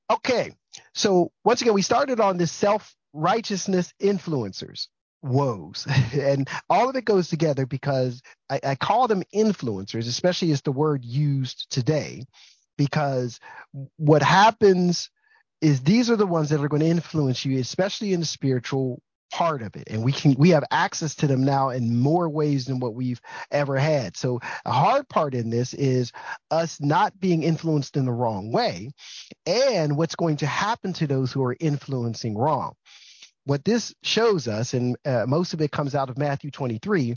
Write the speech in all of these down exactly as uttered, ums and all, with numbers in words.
Okay. So once again, we started on this self-righteousness influencers woes. And all of it goes together because I, I call them influencers, especially as the word used today, because what happens is these are the ones that are going to influence you, especially in the spiritual part of it. And we can we have access to them now in more ways than what we've ever had. So a hard part in this is us not being influenced in the wrong way and what's going to happen to those who are influencing wrong. What this shows us, and uh, most of it comes out of Matthew twenty-three,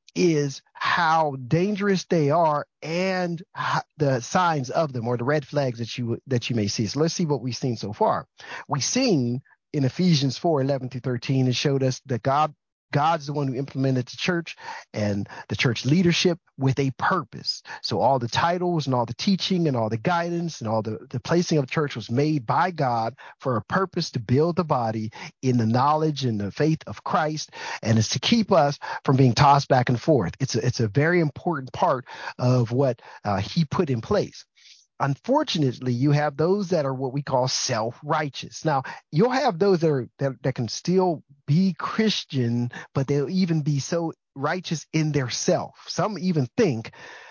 is how dangerous they are and the signs of them, or the red flags that you that you may see. So let's see what we've seen so far. We've seen in Ephesians four eleven through thirteen, it showed us that God God's the one who implemented the church and the church leadership with a purpose. So all the titles and all the teaching and all the guidance and all the, the placing of the church was made by God for a purpose to build the body in the knowledge and the faith of Christ, and it's to keep us from being tossed back and forth. It's a, it's a very important part of what uh, he put in place. Unfortunately, you have those that are what we call self-righteous. Now, you'll have those that are that, that can still be Christian, but they'll even be so righteous in their self. Some even think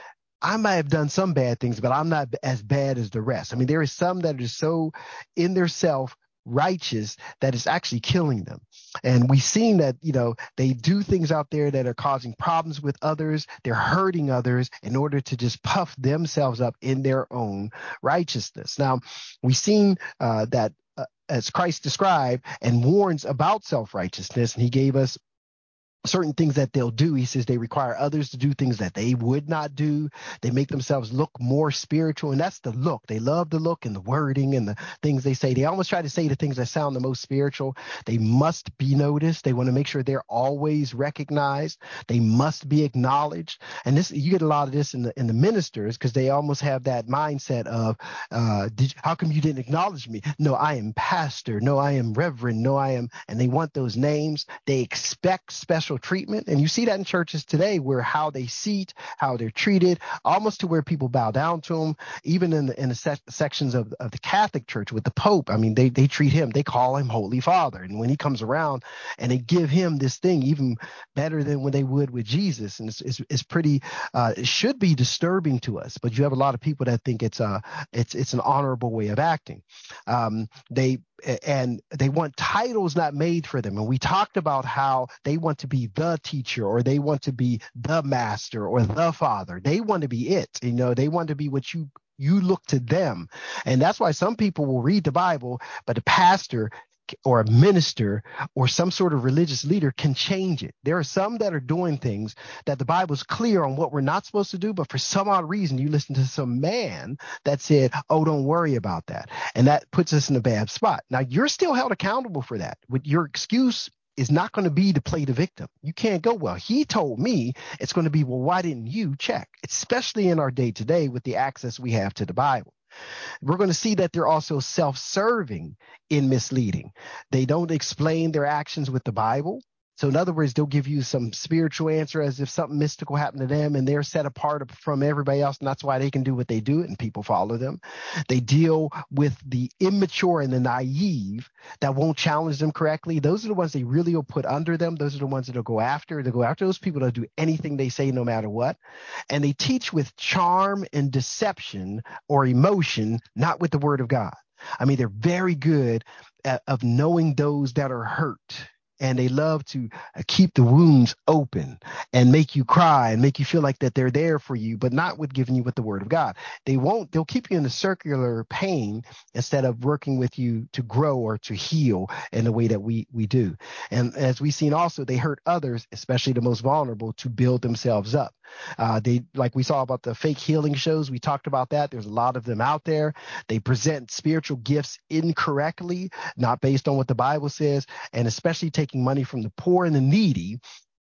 I might have done some bad things, but I'm not as bad as the rest. I mean, there is some that are so in their self righteous that it's actually killing them. And we've seen that, you know, they do things out there that are causing problems with others. They're hurting others in order to just puff themselves up in their own righteousness. Now, we've seen uh, that uh, as Christ described and warns about self-righteousness, and he gave us certain things that they'll do. He says they require others to do things that they would not do. They make themselves look more spiritual, and that's the look. They love the look and the wording and the things they say. They almost try to say the things that sound the most spiritual. They must be noticed. They want to make sure they're always recognized. They must be acknowledged. And this, you get a lot of this in the in the ministers, because they almost have that mindset of, uh, did you, how come you didn't acknowledge me? No, I am pastor. No, I am reverend. No, I am. And they want those names. They expect special treatment. And you see that in churches today, where how they seat, how they're treated, almost to where people bow down to them. Even in the in the se- sections of, of the Catholic Church with the Pope, I mean, they they treat him, they call him Holy Father. And when he comes around, and they give him this thing even better than when they would with Jesus. And it's it's, it's pretty, uh, it should be disturbing to us. But you have a lot of people that think it's a it's it's an honorable way of acting. Um, they and they want titles not made for them. And we talked about how they want to be the teacher, or they want to be the master, or the father. They want to be it. You know, they want to be what you you look to them. And that's why some people will read the Bible, but the pastor or a minister or some sort of religious leader can change it. There are some that are doing things that the Bible's clear on what we're not supposed to do, but for some odd reason, you listen to some man that said, oh, don't worry about that. And that puts us in a bad spot. Now, you're still held accountable for that. With your excuse is not going to be to play the victim. You can't go, well, he told me. It's going to be, well, why didn't you check? Especially in our day to day with the access we have to the Bible. We're going to see that they're also self-serving in misleading. They don't explain their actions with the Bible. So in other words, they'll give you some spiritual answer as if something mystical happened to them, and they're set apart from everybody else, and that's why they can do what they do, and people follow them. They deal with the immature and the naive that won't challenge them correctly. Those are the ones they really will put under them. Those are the ones that will go after. They'll go after those people that do anything they say no matter what. And they teach with charm and deception or emotion, not with the word of God. I mean, they're very good at of knowing those that are hurt. And they love to keep the wounds open and make you cry and make you feel like that they're there for you, but not with giving you with the word of God. They won't, they'll keep you in a circular pain instead of working with you to grow or to heal in the way that we, we do. And as we've seen also, they hurt others, especially the most vulnerable, to build themselves up. Uh, they, like we saw about the fake healing shows, we talked about that. There's a lot of them out there. They present spiritual gifts incorrectly, not based on what the Bible says, and especially taking money from the poor and the needy,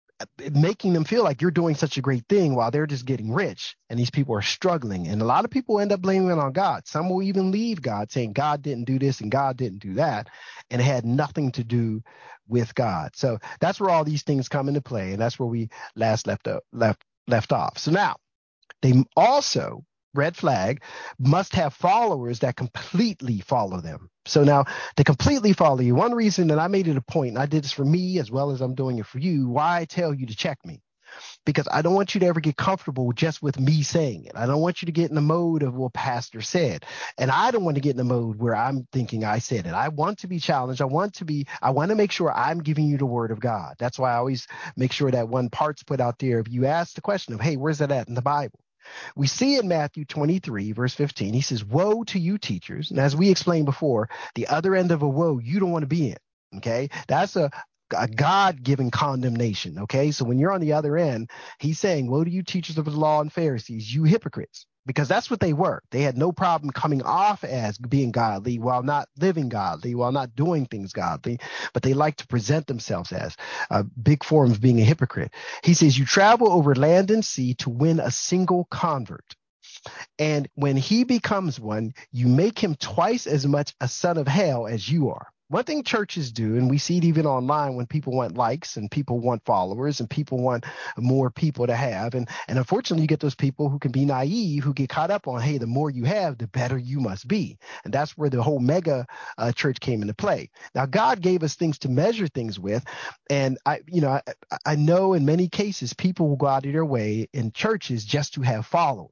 making them feel like you're doing such a great thing while they're just getting rich, and these people are struggling. And a lot of people end up blaming it on God. Some will even leave God, saying God didn't do this and God didn't do that, and it had nothing to do with God. So that's where all these things come into play, and that's where we last left uh, left left off. So now they also red flag, must have followers that completely follow them. So now to completely follow you, one reason that I made it a point, and I did this for me as well as I'm doing it for you, why I tell you to check me. Because I don't want you to ever get comfortable just with me saying it. I don't want you to get in the mode of what pastor said. And I don't want to get in the mode where I'm thinking I said it. I want to be challenged. I want to be, I want to make sure I'm giving you the word of God. That's why I always make sure that one part's put out there. If you ask the question of, hey, where's that at in the Bible? We see in Matthew twenty-three, verse fifteen, he says, woe to you teachers. And as we explained before, the other end of a woe you don't want to be in. Okay. That's a, a God-given condemnation. Okay. So when you're on the other end, he's saying, woe to you teachers of the law and Pharisees, you hypocrites. Because that's what they were. They had no problem coming off as being godly while not living godly, while not doing things godly, but they like to present themselves as a big form of being a hypocrite. He says, you travel over land and sea to win a single convert. And when he becomes one, you make him twice as much a son of hell as you are. One thing churches do, and we see it even online when people want likes and people want followers and people want more people to have. And, and unfortunately, you get those people who can be naive, who get caught up on, hey, the more you have, the better you must be. And that's where the whole mega uh, church came into play. Now, God gave us things to measure things with. And I, you know, I, I know in many cases, people will go out of their way in churches just to have followers.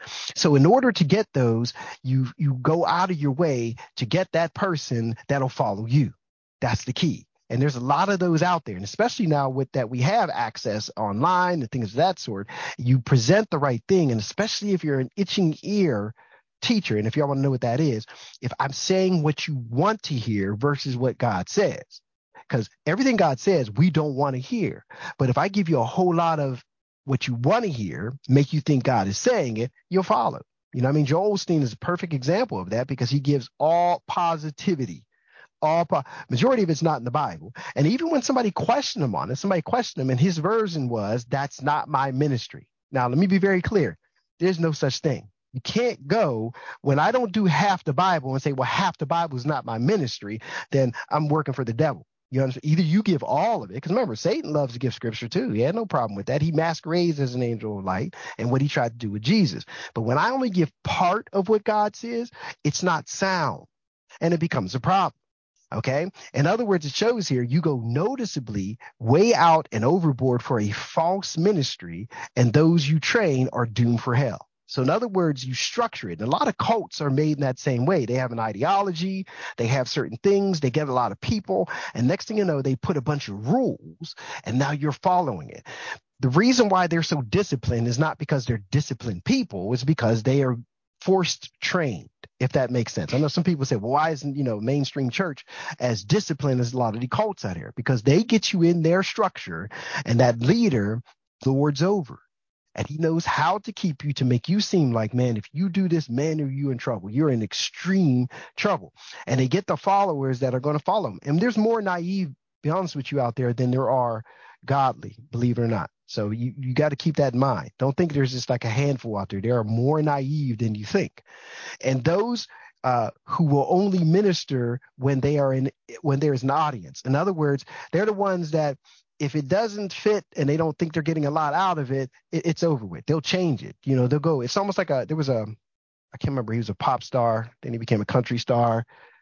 So in order to get those, you you go out of your way to get that person that'll follow you. That's the key. And there's a lot of those out there. And especially now with that we have access online and things of that sort, you present the right thing. And especially if you're an itching ear teacher, and if y'all want to know what that is, if I'm saying what you want to hear versus what God says, because everything God says, we don't want to hear. But if I give you a whole lot of what you want to hear, make you think God is saying it, you'll follow. You know what I mean? Joel Osteen is a perfect example of that because he gives all positivity. All po- majority of it's not in the Bible. And even when somebody questioned him on it, somebody questioned him and his version was, that's not my ministry. Now, let me be very clear. There's no such thing. You can't go when I don't do half the Bible and say, well, half the Bible is not my ministry, then I'm working for the devil. You understand? Either you give all of it, because remember, Satan loves to give scripture too. He had no problem with that. He masquerades as an angel of light and what he tried to do with Jesus. But when I only give part of what God says, it's not sound and it becomes a problem. Okay. In other words, it shows here you go noticeably way out and overboard for a false ministry, and those you train are doomed for hell. So in other words, you structure it. And a lot of cults are made in that same way. They have an ideology, they have certain things, they get a lot of people, and next thing you know, they put a bunch of rules, and now you're following it. The reason why they're so disciplined is not because they're disciplined people, it's because they are forced trained, if that makes sense. I know some people say, well, why isn't, you know, mainstream church as disciplined as a lot of the cults out here? Because they get you in their structure, and that leader lords over. And he knows how to keep you to make you seem like, man, if you do this, man, are you in trouble? You're in extreme trouble. And they get the followers that are going to follow him. And there's more naive, be honest with you, out there than there are godly, believe it or not. So you, you got to keep that in mind. Don't think there's just like a handful out there. There are more naive than you think. And those uh, who will only minister when they are in, when there is an audience. In other words, they're the ones that, if it doesn't fit and they don't think they're getting a lot out of it, it, it's over with. They'll change it. You know, they'll go. It's almost like a, there was a, I can't remember, he was a pop star, then he became a country star,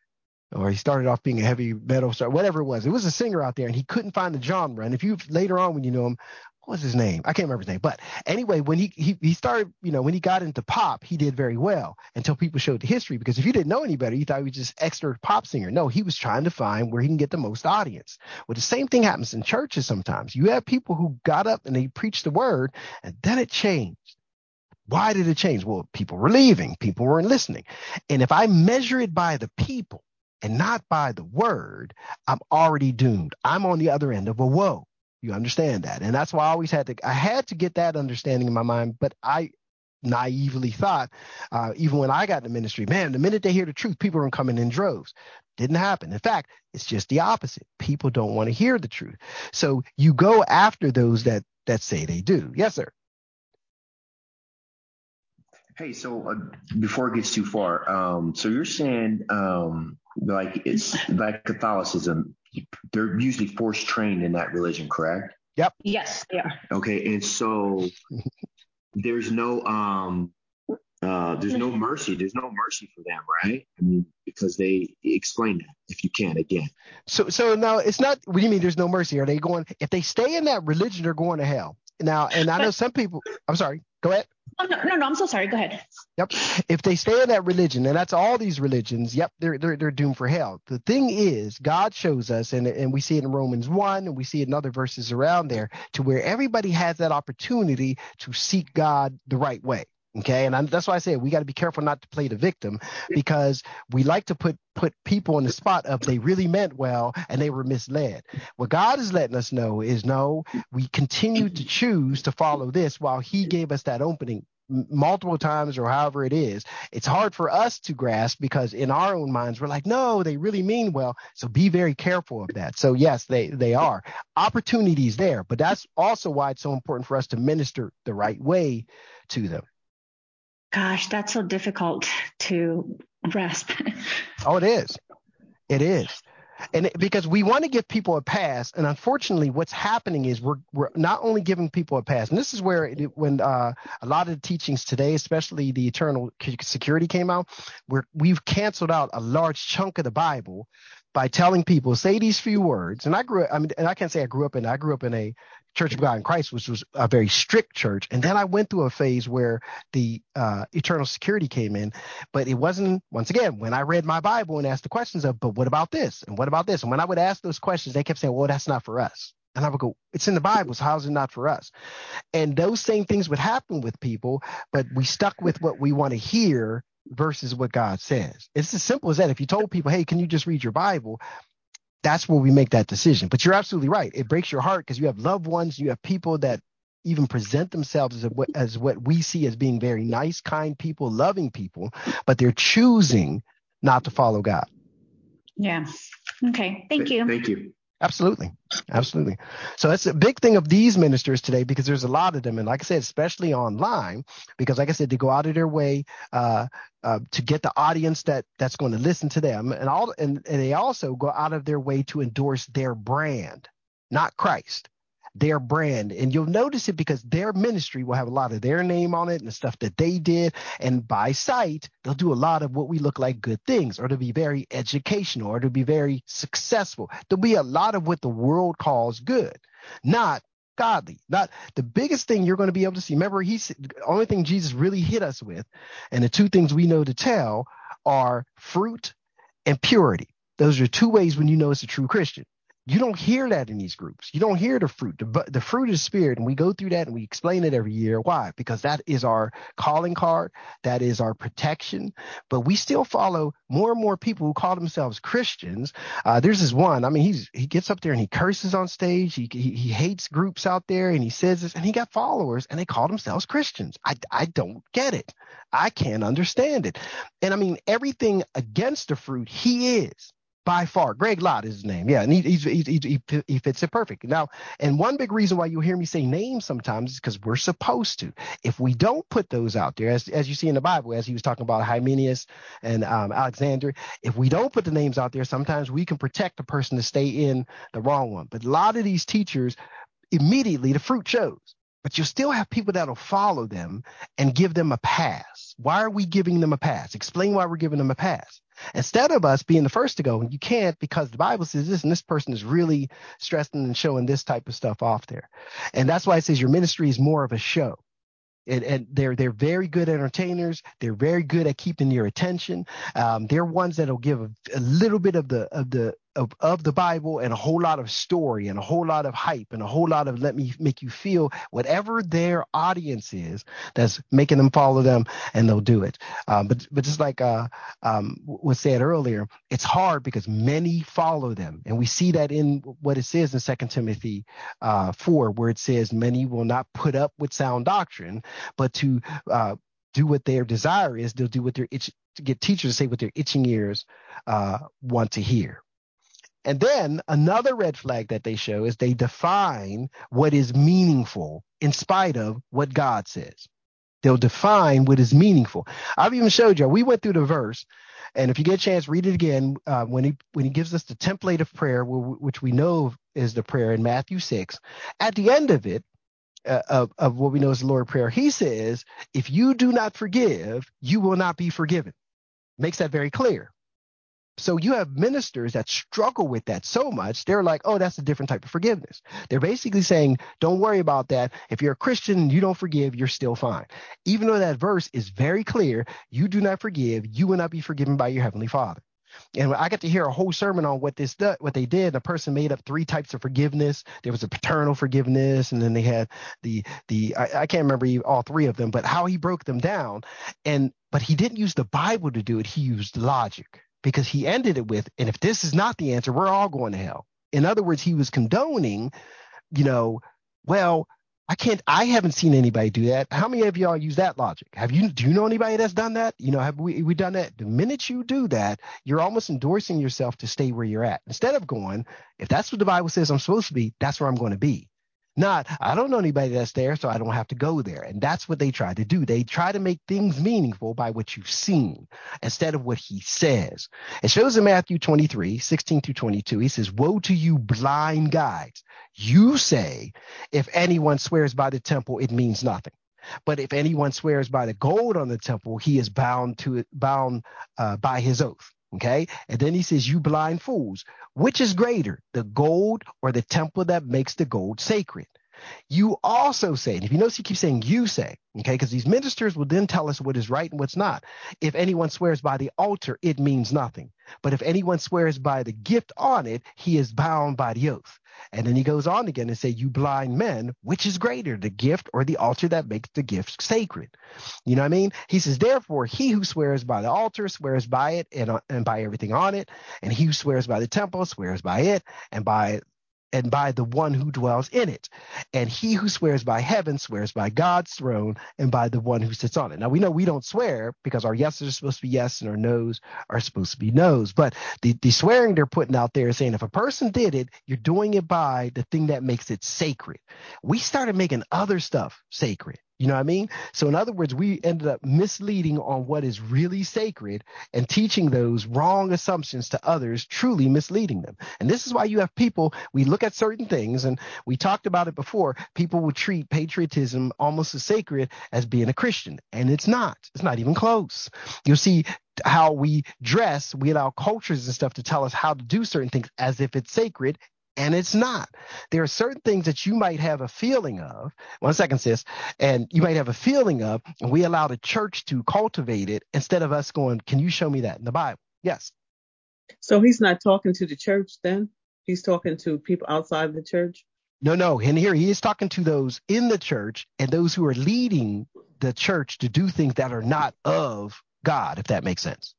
or he started off being a heavy metal star, whatever it was. It was a singer out there and he couldn't find the genre. And if you, later on when you know him, what was his name? I can't remember his name. But anyway, when he, he he started, you know, when he got into pop, he did very well until people showed the history. Because if you didn't know any better, you thought he was just extra pop singer. No, he was trying to find where he can get the most audience. Well, the same thing happens in churches sometimes. You have people who got up and they preached the word, and then it changed. Why did it change? Well, people were leaving. People weren't listening. And if I measure it by the people and not by the word, I'm already doomed. I'm on the other end of a woe. You understand that? And that's why I always had to, I had to get that understanding in my mind, but I naively thought, uh, even when I got in the ministry, man, the minute they hear the truth, people are coming in droves. Didn't happen. In fact, it's just the opposite. People don't want to hear the truth. So you go after those that, that say they do. Yes, sir. Hey, so uh, before it gets too far, um, so you're saying um, like it's like Catholicism, they're usually forced trained in that religion, correct? Yep. Yes, they are. Okay, and so there's no um, uh, there's no mercy. There's no mercy for them, right? I mean, because they explain that if you can again. So, so now it's not. What do you mean? There's no mercy? Are they going? If they stay in that religion, they're going to hell. Now, and I know some people. I'm sorry. Go ahead. Oh, no, no, no, I'm so sorry. Go ahead. Yep. If they stay in that religion, and that's all these religions, yep, they're they're they're doomed for hell. The thing is, God shows us, and and we see it in Romans one, and we see it in other verses around there, to where everybody has that opportunity to seek God the right way. Okay, and I, that's why I say we got to be careful not to play the victim, because we like to put put people in the spot of they really meant well and they were misled. What God is letting us know is, no, we continue to choose to follow this while He gave us that opening multiple times, or however it is. It's hard for us to grasp because in our own minds we're like, no, they really mean well. So be very careful of that. So yes, they they are opportunities there, but that's also why it's so important for us to minister the right way to them. Gosh, that's so difficult to grasp. Oh, it is. It is. And it, because we want to give people a pass, and unfortunately, what's happening is we're we're not only giving people a pass, and this is where it, when uh, a lot of the teachings today, especially the eternal security came out, where we've canceled out a large chunk of the Bible by telling people, say these few words. And I grew up, I mean, and I can't say I grew up in, I grew up in a Church of God in Christ, which was a very strict church. And then I went through a phase where the uh, eternal security came in, but it wasn't, once again, when I read my Bible and asked the questions of, but what about this? And what about this? And when I would ask those questions, they kept saying, well, that's not for us. And I would go, it's in the Bible, so how is it not for us? And those same things would happen with people, but we stuck with what we want to hear versus what God says. It's as simple as that. If you told people, hey, can you just read your Bible? That's where we make that decision. But you're absolutely right. It breaks your heart because you have loved ones, you have people that even present themselves as, a, as what we see as being very nice, kind people, loving people, but they're choosing not to follow God. Yeah. Okay. Thank you. Thank you. Absolutely. Absolutely. So that's a big thing of these ministers today, because there's a lot of them. And like I said, especially online, because like I said, they go out of their way uh, uh, to get the audience that that's going to listen to them. And all, and, and they also go out of their way to endorse their brand, not Christ, their brand. And you'll notice it because their ministry will have a lot of their name on it and the stuff that they did. And by sight, they'll do a lot of what we look like good things, or to be very educational, or to be very successful. There'll be a lot of what the world calls good, not godly. Not the biggest thing you're going to be able to see. Remember, he's the only thing Jesus really hit us with, and the two things we know to tell are fruit and purity. Those are two ways when you know it's a true Christian. You don't hear that in these groups. You don't hear the fruit. The, the fruit is spirit, and we go through that and we explain it every year. Why? Because that is our calling card. That is our protection. But we still follow more and more people who call themselves Christians. Uh, there's this one. I mean, he's he gets up there and he curses on stage. He, he he hates groups out there, and he says this, and he got followers, and they call themselves Christians. I I don't get it. I can't understand it. And I mean, everything against the fruit, he is. By far, Greg Lott is his name. Yeah, and he, he's, he's, he, he fits it perfect. Now, and one big reason why you hear me say names sometimes is because we're supposed to. If we don't put those out there, as as you see in the Bible, as he was talking about Hymenaeus and um, Alexander, if we don't put the names out there, sometimes we can protect the person to stay in the wrong one. But a lot of these teachers, immediately the fruit shows. But you'll still have people that'll follow them and give them a pass. Why are we giving them a pass? Explain why we're giving them a pass. Instead of us being the first to go, you can't, because the Bible says this, and this person is really stressing and showing this type of stuff off there. And that's why it says your ministry is more of a show. And, and they're they're very good entertainers. They're very good at keeping your attention. Um, they're ones that'll give a, a little bit of the of the of, of the Bible and a whole lot of story and a whole lot of hype and a whole lot of let me make you feel whatever their audience is that's making them follow them, and they'll do it. Um, but but just like uh, um, was said earlier, it's hard because many follow them, and we see that in what it says in Second Timothy uh, four, where it says many will not put up with sound doctrine, but to uh, do what their desire is. They'll do what their itch to get teachers to say what their itching ears uh, want to hear. And then another red flag that they show is they define what is meaningful in spite of what God says. They'll define what is meaningful. I've even showed you, we went through the verse, and if you get a chance, read it again. Uh, when he when he gives us the template of prayer, which we know is the prayer in Matthew six, at the end of it, uh, of, of what we know as the Lord's Prayer. He says, if you do not forgive, you will not be forgiven. Makes that very clear. So you have ministers that struggle with that so much. They're like, oh, that's a different type of forgiveness. They're basically saying, don't worry about that. If you're a Christian and you don't forgive, you're still fine. Even though that verse is very clear, you do not forgive, you will not be forgiven by your Heavenly Father. And I got to hear a whole sermon on what this what they did. A person made up three types of forgiveness. There was a paternal forgiveness, and then they had the the I, I can't remember all three of them, but how he broke them down. And but he didn't use the Bible to do it. He used logic, because he ended it with, and if this is not the answer, we're all going to hell. In other words, he was condoning, you know, well, I can't, I haven't seen anybody do that. How many of y'all use that logic? Have you, do you know anybody that's done that? You know, have we, we done that? The minute you do that, you're almost endorsing yourself to stay where you're at. Instead of going, if that's what the Bible says I'm supposed to be, that's where I'm going to be. Not, I don't know anybody that's there, so I don't have to go there. And that's what they try to do. They try to make things meaningful by what you've seen instead of what he says. It shows in Matthew twenty-three, sixteen through twenty-two, he says, woe to you blind guides. You say, if anyone swears by the temple, it means nothing. But if anyone swears by the gold on the temple, he is bound to it, bound uh, by his oath. Okay. And then he says, you blind fools, which is greater, the gold or the temple that makes the gold sacred? You also say, and if you notice, he keeps saying you say, okay, because these ministers will then tell us what is right and what's not. If anyone swears by the altar, it means nothing. But if anyone swears by the gift on it, he is bound by the oath. And then he goes on again and say, you blind men, which is greater, the gift or the altar that makes the gift sacred? You know what I mean? He says, therefore, he who swears by the altar swears by it and, and by everything on it. And he who swears by the temple swears by it and by and by the one who dwells in it. And he who swears by heaven swears by God's throne and by the one who sits on it. Now, we know we don't swear because our yeses are supposed to be yes and our no's are supposed to be no's. But the, the swearing they're putting out there is saying if a person did it, you're doing it by the thing that makes it sacred. We started making other stuff sacred. You know what I mean? So in other words, we ended up misleading on what is really sacred and teaching those wrong assumptions to others, truly misleading them. And this is why you have people, we look at certain things, and we talked about it before, people will treat patriotism almost as sacred as being a Christian. And it's not. It's not even close. You'll see how we dress, we allow cultures and stuff to tell us how to do certain things as if it's sacred. And it's not. There are certain things that you might have a feeling of. One second, sis. And you might have a feeling of, and we allow the church to cultivate it instead of us going, can you show me that in the Bible? Yes. So he's not talking to the church then? He's talking to people outside the church? No, no. And here he is talking to those in the church and those who are leading the church to do things that are not of God, if that makes sense.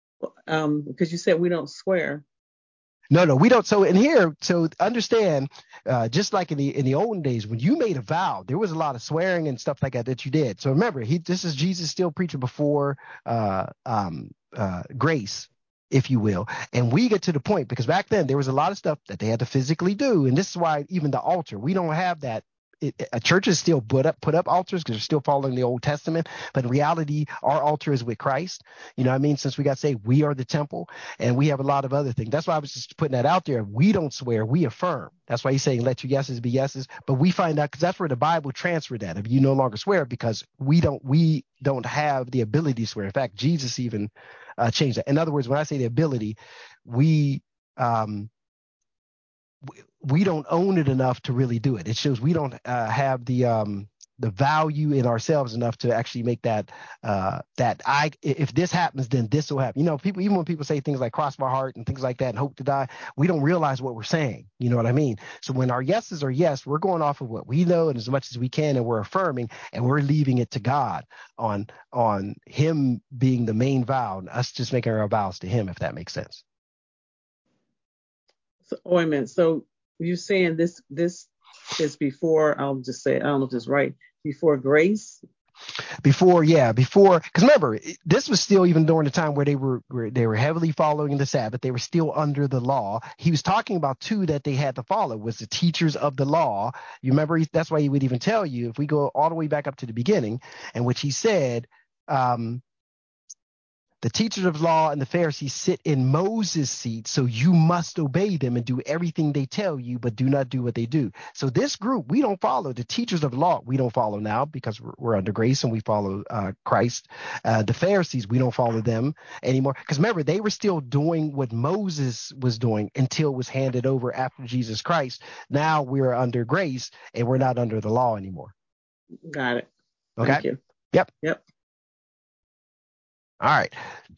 Um, because you said we don't swear. No, no, we don't. So in here, so understand, uh, just like in the in the olden days, when you made a vow, there was a lot of swearing and stuff like that that you did. So remember, he this is Jesus still preaching before uh, um, uh, grace, if you will. And we get to the point because back then there was a lot of stuff that they had to physically do, and this is why even the altar, we don't have that. It, a churches still put up put up altars because they're still following the Old Testament. But in reality, our altar is with Christ. You know what I mean? Since we got saved, we are the temple, and we have a lot of other things. That's why I was just putting that out there. We don't swear, we affirm. That's why he's saying let your yeses be yeses. But we find out because that's where the Bible transferred that. If you no longer swear, because we don't we don't have the ability to swear. In fact, Jesus even uh, changed that. In other words, when I say the ability, we um, we don't own it enough to really do it. It shows we don't uh, have the um, the value in ourselves enough to actually make that uh, that I if this happens, then this will happen. You know, people even when people say things like cross my heart and things like that and hope to die, we don't realize what we're saying. You know what I mean? So when our yeses are yes, we're going off of what we know and as much as we can, and we're affirming and we're leaving it to God on on Him being the main vow, and us just making our vows to Him, if that makes sense. So, wait a minute. So you're saying this this is before, I'll just say, I don't know if this is right, before grace? Before, yeah, before, because remember, this was still even during the time where they were where they were heavily following the Sabbath. They were still under the law. He was talking about two that they had to follow, was the teachers of the law. You remember, that's why he would even tell you, if we go all the way back up to the beginning, in which he said, um, The teachers of law and the Pharisees sit in Moses' seat, so you must obey them and do everything they tell you, but do not do what they do. So this group, we don't follow. The teachers of law, we don't follow now because we're, we're under grace and we follow uh, Christ. Uh, the Pharisees, we don't follow them anymore. Because remember, they were still doing what Moses was doing until it was handed over after Jesus Christ. Now we're under grace and we're not under the law anymore. Got it. Okay. Thank you. Yep. Yep. All right.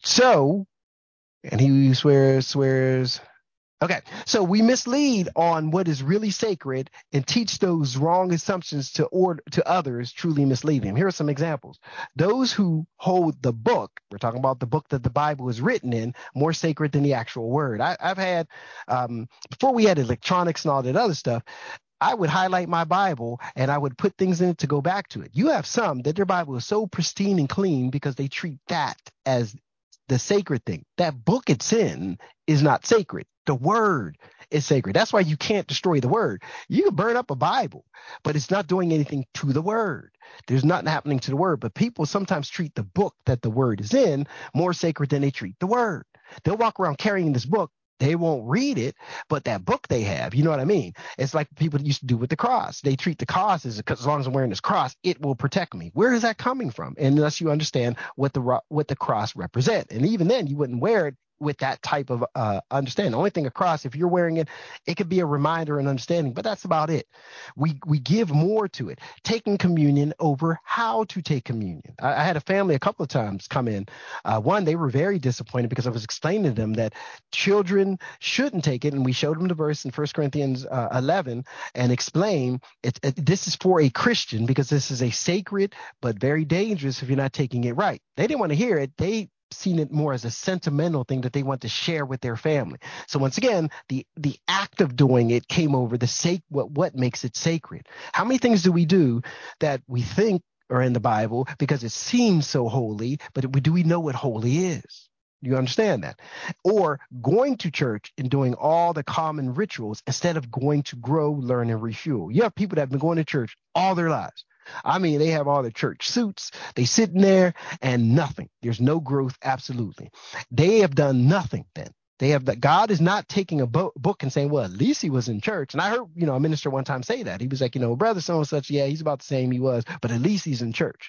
So, and he swears, swears. Okay. So we mislead on what is really sacred and teach those wrong assumptions to order to others, truly mislead them. Here are some examples. Those who hold the book, we're talking about the book that the Bible is written in, more sacred than the actual word. I, I've had, um, before we had electronics and all that other stuff, I would highlight my Bible and I would put things in it to go back to it. You have some that their Bible is so pristine and clean because they treat that as the sacred thing. That book it's in is not sacred. The word is sacred. That's why you can't destroy the word. You can burn up a Bible, but it's not doing anything to the word. There's nothing happening to the word. But people sometimes treat the book that the word is in more sacred than they treat the word. They'll walk around carrying this book. They won't read it, but that book they have, you know what I mean? It's like people used to do with the cross. They treat the cross as, as long as I'm wearing this cross, it will protect me. Where is that coming from? Unless you understand what the what the cross represents. And even then, you wouldn't wear it with that type of uh, understanding. The only thing a cross, if you're wearing it, it could be a reminder and understanding, but that's about it. We we give more to it. Taking communion over how to take communion. I, I had a family a couple of times come in. Uh, one, they were very disappointed because I was explaining to them that children shouldn't take it, and we showed them the verse in First Corinthians uh, eleven and explain it, it, this is for a Christian because this is a sacred but very dangerous if you're not taking it right. They didn't want to hear it. They seen it more as a sentimental thing that they want to share with their family. So once again, the the act of doing it came over the sake what what makes it sacred. How many things do we do that we think are in the Bible because it seems so holy, but do we know what holy is? You understand that? Or going to church and doing all the common rituals instead of going to grow, learn, and refuel. You have people that have been going to church all their lives. I mean, they have all their church suits. They sitting there and nothing. There's no growth. Absolutely. They have done nothing then. They have that. God is not taking a bo- book and saying, well, at least he was in church. And I heard, you know, a minister one time say that. He was like, you know, brother so and such, yeah, he's about the same he was, but at least he's in church.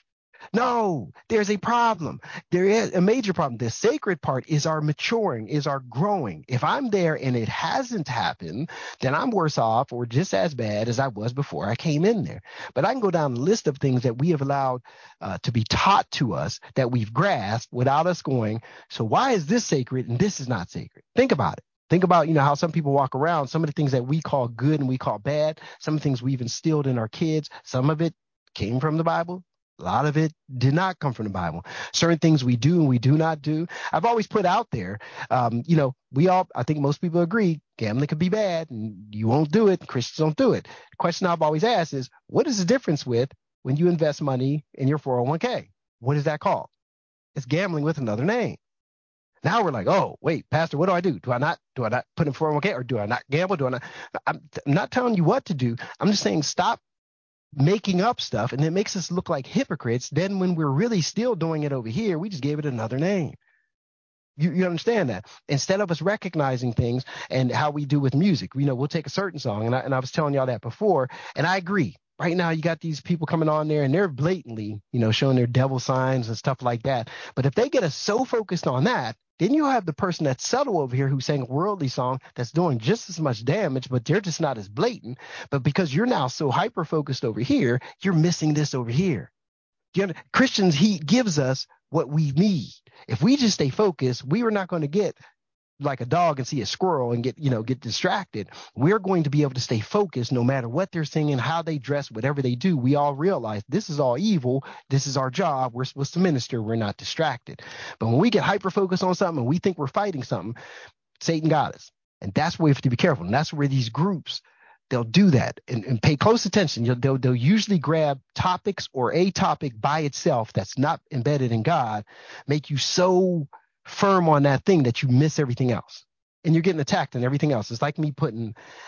No, there's a problem. There is a major problem. The sacred part is our maturing, is our growing. If I'm there and it hasn't happened, then I'm worse off or just as bad as I was before I came in there. But I can go down a list of things that we have allowed uh, to be taught to us that we've grasped without us going, so why is this sacred and this is not sacred? Think about it. Think about, you know, how some people walk around, some of the things that we call good and we call bad, some of the things we've instilled in our kids, some of it came from the Bible. A lot of it did not come from the Bible. Certain things we do and we do not do. I've always put out there, um, you know, we all, I think most people agree, gambling could be bad and you won't do it. Christians don't do it. The question I've always asked is, what is the difference with when you invest money in your four oh one k? What is that called? It's gambling with another name. Now we're like, oh, wait, Pastor, what do I do? Do I not, do I not put in four oh one k or do I not gamble? Do I not? I'm, I'm not telling you what to do. I'm just saying, stop making up stuff, and it makes us look like hypocrites. Then when we're really still doing it over here, we just gave it another name. You, you understand that? Instead of us recognizing things and how we do with music, you know, we'll take a certain song, and I, and I was telling y'all that before, and I agree. Right now, you got these people coming on there, and they're blatantly, you know, showing their devil signs and stuff like that. But if they get us so focused on that, then you have the person that's subtle over here who's saying a worldly song that's doing just as much damage, but they're just not as blatant. But because you're now so hyper-focused over here, you're missing this over here. You know, Christians, he gives us what we need. If we just stay focused, we are not going to get like a dog and see a squirrel and get, you know, get distracted. We're going to be able to stay focused no matter what they're singing, how they dress, whatever they do. We all realize this is all evil. This is our job. We're supposed to minister. We're not distracted. But when we get hyper focused on something and we think we're fighting something, Satan got us. And that's where we have to be careful. And that's where these groups, they'll do that and, and pay close attention. You'll, they'll, they'll usually grab topics or a topic by itself that's not embedded in God, make you so firm on that thing that you miss everything else, and you're getting attacked and everything else. It's like me putting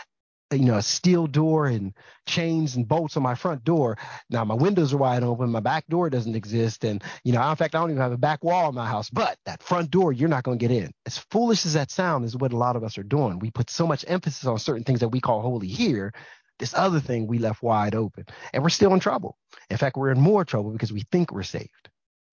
you know, a steel door and chains and bolts on my front door. Now my windows are wide open. My back door doesn't exist. And, you know, in fact, I don't even have a back wall in my house, but that front door, you're not going to get in. As foolish as that sounds is what a lot of us are doing. We put so much emphasis on certain things that we call holy here. This other thing we left wide open, and we're still in trouble. In fact, we're in more trouble because we think we're saved.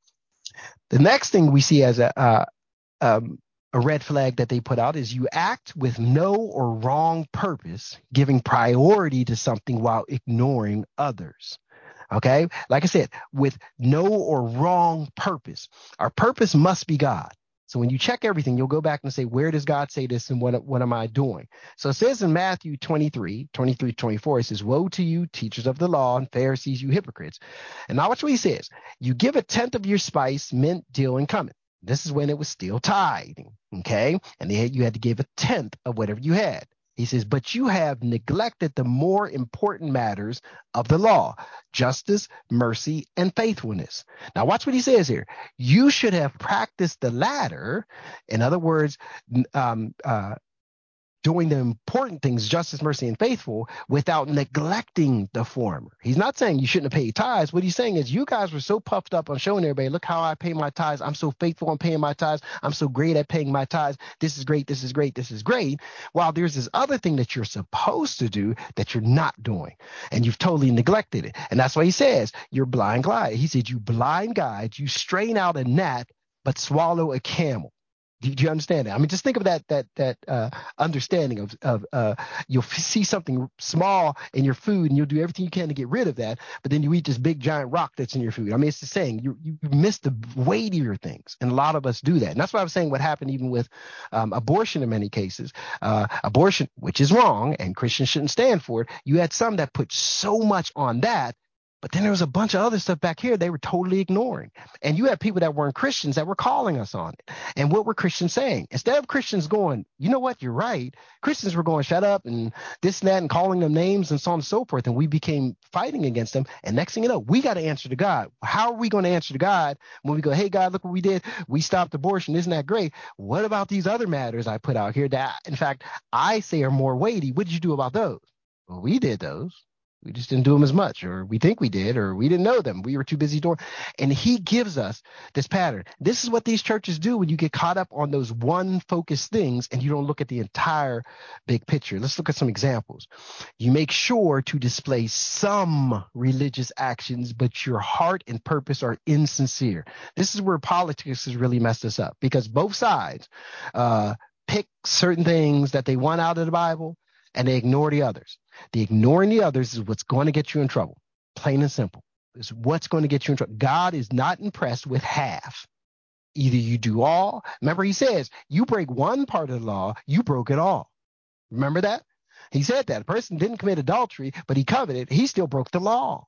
The next thing we see as a, uh, um, a red flag that they put out is you act with no or wrong purpose, giving priority to something while ignoring others. Okay. Like I said, with no or wrong purpose, our purpose must be God. So when you check everything, you'll go back and say, where does God say this and what, what am I doing? So it says in Matthew twenty-three, twenty-three, twenty-four, it says, woe to you, teachers of the law and Pharisees, you hypocrites. And now watch what he says. You give a tenth of your spice, mint, dill, and cumin. This is when it was still tithing, okay? And they had, you had to give a tenth of whatever you had. He says, but you have neglected the more important matters of the law, justice, mercy, and faithfulness. Now watch what he says here. You should have practiced the latter. In other words, um, uh, doing the important things, justice, mercy, and faithful, without neglecting the former. He's not saying you shouldn't have paid tithes. What he's saying is you guys were so puffed up on showing everybody, look how I pay my tithes. I'm so faithful on paying my tithes. I'm so great at paying my tithes. This is great. This is great. This is great. While there's this other thing that you're supposed to do that you're not doing, and you've totally neglected it. And that's why he says you're blind guide. He said you blind guide, you strain out a gnat, but swallow a camel. Do you understand that? I mean, just think of that that that uh, understanding of of uh, you'll see something small in your food and you'll do everything you can to get rid of that, but then you eat this big giant rock that's in your food. I mean, it's the saying you you miss the weightier things, and a lot of us do that. And that's why I was saying what happened even with um, abortion in many cases. Uh, abortion, which is wrong, and Christians shouldn't stand for it. You had some that put so much on that. But then there was a bunch of other stuff back here they were totally ignoring. And you had people that weren't Christians that were calling us on it. And what were Christians saying? Instead of Christians going, you know what, you're right. Christians were going, shut up and this and that and calling them names and so on and so forth. And we became fighting against them. And next thing you know, we got to answer to God. How are we going to answer to God when we go, hey, God, look what we did. We stopped abortion. Isn't that great? What about these other matters I put out here that, in fact, I say are more weighty? What did you do about those? Well, we did those. We just didn't do them as much, or we think we did, or we didn't know them. We were too busy doing. And he gives us this pattern. This is what these churches do when you get caught up on those one focused things and you don't look at the entire big picture. Let's look at some examples. You make sure to display some religious actions, but your heart and purpose are insincere. This is where politics has really messed us up, because both sides uh, pick certain things that they want out of the Bible and they ignore the others. The ignoring the others is what's going to get you in trouble. Plain and simple. It's what's going to get you in trouble. God is not impressed with half. Either you do all. Remember, he says, you break one part of the law, you broke it all. Remember that? He said that. A person didn't commit adultery, but he coveted. He still broke the law.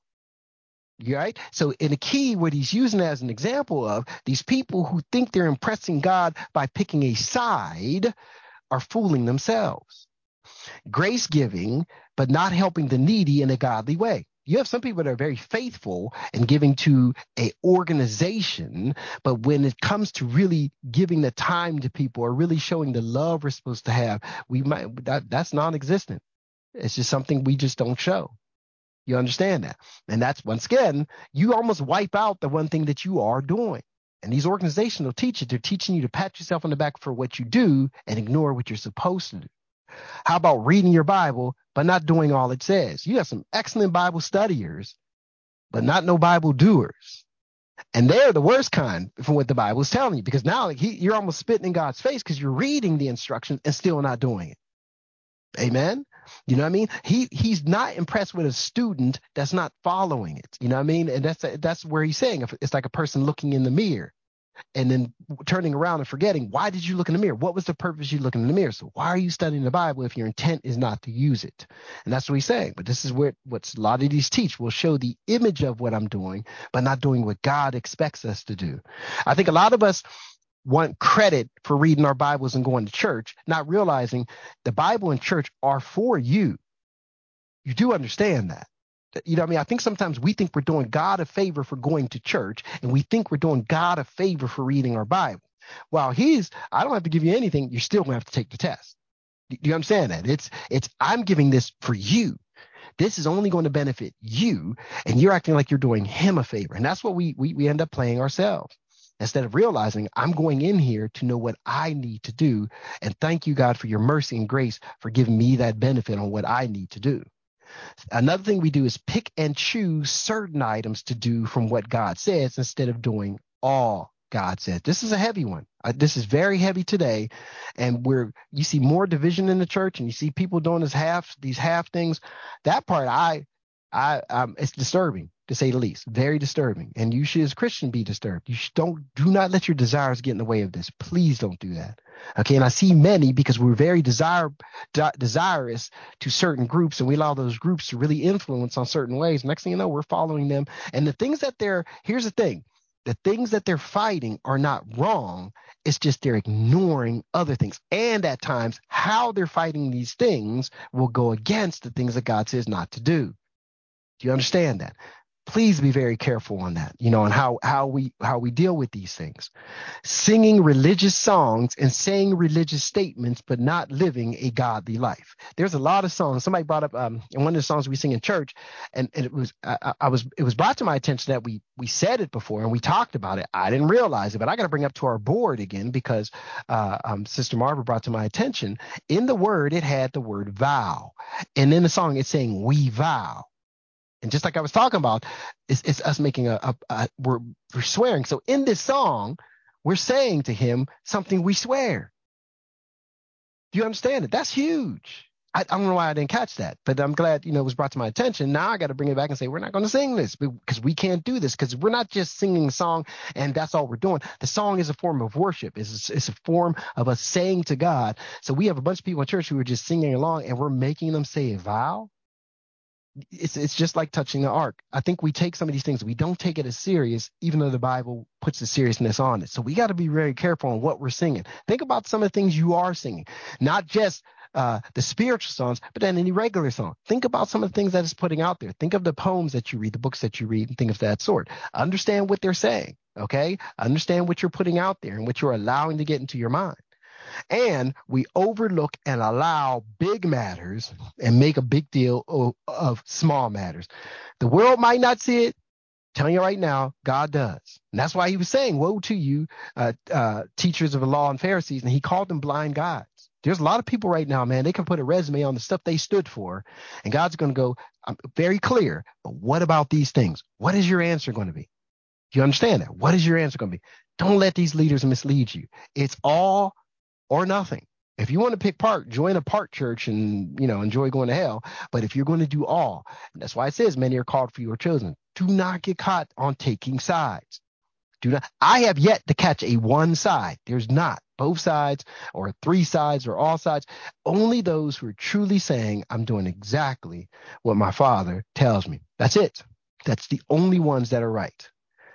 Right? So in the key, what he's using as an example of these people who think they're impressing God by picking a side are fooling themselves. Grace giving, but not helping the needy in a godly way. You have some people that are very faithful and giving to a organization, but when it comes to really giving the time to people or really showing the love we're supposed to have, we might that, that's non-existent. It's just something we just don't show. You understand that? And that's, once again, you almost wipe out the one thing that you are doing. And these organizations will teach it. They're teaching you to pat yourself on the back for what you do and ignore what you're supposed to do. How about reading your Bible, but not doing all it says? You have some excellent Bible studiers, but not no Bible doers. And they're the worst kind from what the Bible is telling you, because now like, he, you're almost spitting in God's face because you're reading the instructions and still not doing it. Amen. You know what I mean? He he's not impressed with a student that's not following it. You know what I mean? And that's that's where he's saying it's like a person looking in the mirror and then turning around and forgetting, why did you look in the mirror? What was the purpose you looking in the mirror? So why are you studying the Bible if your intent is not to use it? And that's what he's saying. But this is what what a lot of these teach will show the image of what I'm doing, but not doing what God expects us to do. I think a lot of us want credit for reading our Bibles and going to church, not realizing the Bible and church are for you. You do understand that. You know what I mean? I think sometimes we think we're doing God a favor for going to church, and we think we're doing God a favor for reading our Bible. While he's, I don't have to give you anything, you're still going to have to take the test. Do you understand that? It's, it's, I'm giving this for you. This is only going to benefit you, and you're acting like you're doing him a favor. And that's what we, we, we end up playing ourselves. Instead of realizing I'm going in here to know what I need to do. And thank you, God, for your mercy and grace for giving me that benefit on what I need to do. Another thing we do is pick and choose certain items to do from what God says instead of doing all God said. This is a heavy one. Uh, this is very heavy today. And where you see more division in the church and you see people doing this half, these half things, that part, I, I, um, it's disturbing to say the least, very disturbing. And you should, as a Christian, be disturbed. You should don't, do not let your desires get in the way of this. Please don't do that. Okay. And I see many, because we're very desire, de- desirous to certain groups, and we allow those groups to really influence on certain ways. Next thing you know, we're following them. And the things that they're, here's the thing. The things that they're fighting are not wrong. It's just they're ignoring other things. And at times, how they're fighting these things will go against the things that God says not to do. Do you understand that? Please be very careful on that, you know, and how, how we, how we deal with these things. Singing religious songs and saying religious statements, but not living a godly life. There's a lot of songs. Somebody brought up um, one of the songs we sing in church, and, and it was, I, I was, it was brought to my attention that we, we said it before and we talked about it. I didn't realize it, but I got to bring up to our board again because uh, um, Sister Marva brought to my attention. In the word, it had the word vow, and in the song, it's saying we vow. And just like I was talking about, it's, it's us making a, a, a we're, we're swearing. So in this song, we're saying to him something we swear. Do you understand it? That's huge. I, I don't know why I didn't catch that, but I'm glad, you know, it was brought to my attention. Now I got to bring it back and say, we're not going to sing this because we can't do this, because we're not just singing a song and that's all we're doing. The song is a form of worship. It's, it's a form of us saying to God. So we have a bunch of people in church who are just singing along and we're making them say a vow. It's it's just like touching the ark. I think we take some of these things, we don't take it as serious, even though the Bible puts the seriousness on it. So we got to be very careful on what we're singing. Think about some of the things you are singing, not just uh, the spiritual songs, but then any regular song. Think about some of the things that it's putting out there. Think of the poems that you read, the books that you read, and things of that sort. Understand what they're saying, okay? Understand what you're putting out there and what you're allowing to get into your mind. And we overlook and allow big matters and make a big deal of, of small matters. The world might not see it. I'm telling you right now, God does. And that's why he was saying, woe to you, uh, uh, teachers of the law and Pharisees. And he called them blind guides. There's a lot of people right now, man, they can put a resume on the stuff they stood for. And God's going to go, I'm very clear. But what about these things? What is your answer going to be? Do you understand that? What is your answer going to be? Don't let these leaders mislead you. It's all or nothing. If you want to pick part, join a part church and, you know, enjoy going to hell. But if you're going to do all, and that's why it says many are called, few are chosen. Do not get caught on taking sides. Do not. I have yet to catch a one side. There's not both sides or three sides or all sides. Only those who are truly saying, I'm doing exactly what my Father tells me. That's it. That's the only ones that are right.